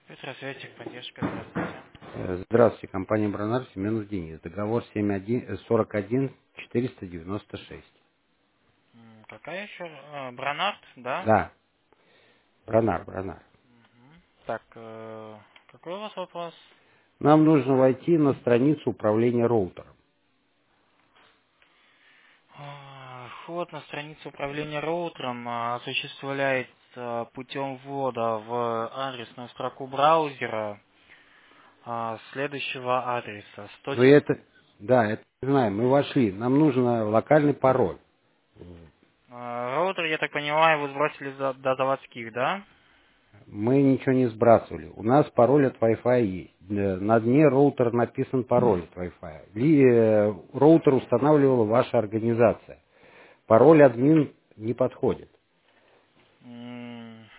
Петросветик, поддержка, здравствуйте. Здравствуйте, компания Бронар, Семенов Денис. Договор 41 496. Какая еще? Бронард, да? Да, Бронар. Так, какой у вас вопрос? Нам нужно войти на страницу управления роутером. Вход на страницу управления роутером осуществляется путем ввода в адресную строку браузера следующего адреса. Вы это, да, это знаем, мы вошли. Нам нужен локальный пароль. Роутер, я так понимаю, вы сбросили до заводских, да? Мы ничего не сбрасывали. У нас пароль от Wi-Fi есть. На дне роутера написан пароль от Wi-Fi. Роутер устанавливала ваша организация. Пароль админ не подходит. М,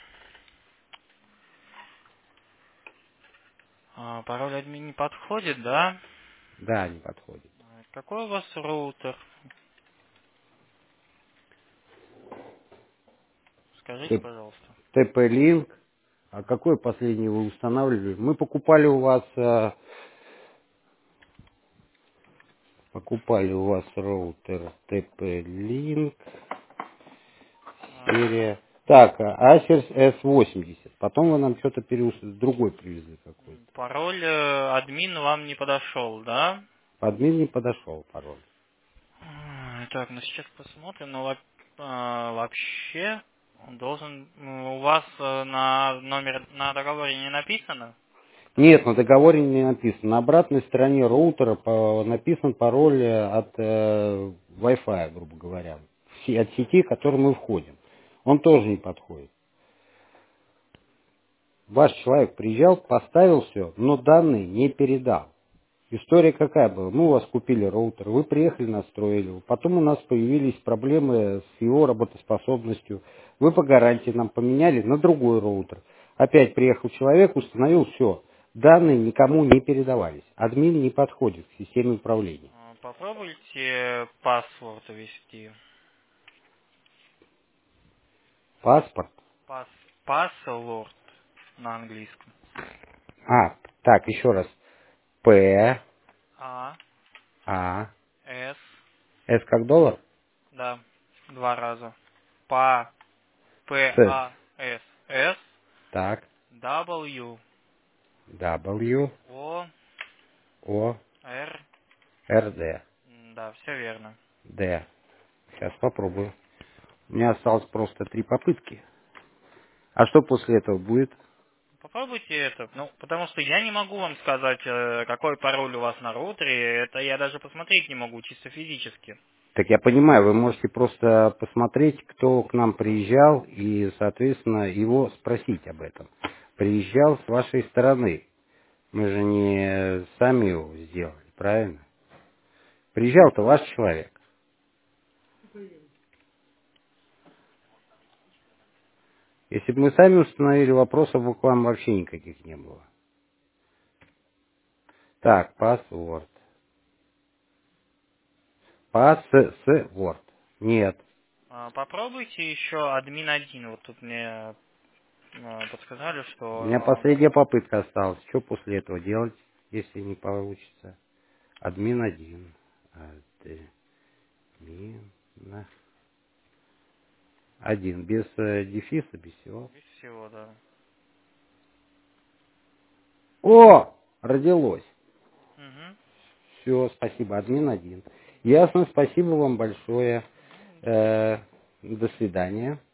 Пароль админ не подходит, да? Да, не подходит. Какой у вас роутер? Скажите, пожалуйста. TP-Link. А какой последний вы устанавливали? Мы покупали у вас роутер TP-Link, А, серия. Так, Acer S80. Потом вы нам что-то другой привезли какой-то. Пароль админ вам не подошел, да? Админ не подошел пароль. Так, ну сейчас посмотрим. Но вообще он должен... У вас на номер на договоре не написано? Нет, на договоре не написано. На обратной стороне роутера написан пароль от Wi-Fi, грубо говоря. От сети, в которую мы входим. Он тоже не подходит. Ваш человек приезжал, поставил все, но данные не передал. История какая была? Мы у вас купили роутер, вы приехали, настроили его. Потом у нас появились проблемы с его работоспособностью. Вы по гарантии нам поменяли на другой роутер. Опять приехал человек, установил все. Данные никому не передавались. Админ не подходит к системе управления. Попробуйте паспорт ввести. Паспорт. Пас, Password на английском. Так, еще раз. П, А, А, С, С как доллар? да, два раза. П, С. А, С, Так, W, W, О, О, Р. Р, Д. Да, все верно. Д. Сейчас попробую. У меня осталось просто 3 попытки. А что после этого будет? Попробуйте это. Ну, потому что я не могу вам сказать, какой пароль у вас на роутере. Это я даже посмотреть не могу, чисто физически. Так я понимаю, вы можете просто посмотреть, кто к нам приезжал, и, соответственно, его спросить об этом. Приезжал с вашей стороны. Мы же не сами его сделали, правильно? Приезжал-то ваш человек. Если бы мы сами установили, вопросов бы к вам вообще никаких не было. Так, паспорт. Паспорт. Нет. Попробуйте еще админ один. Вот тут мне подсказали, У меня что... последняя попытка осталась. Что после этого делать, если не получится? Админ один. Админ один. Без дефиса, без всего. Без всего, да. О! Родилось. Угу. Все, спасибо. Админ один. Ясно, спасибо вам большое. Ничего. До свидания.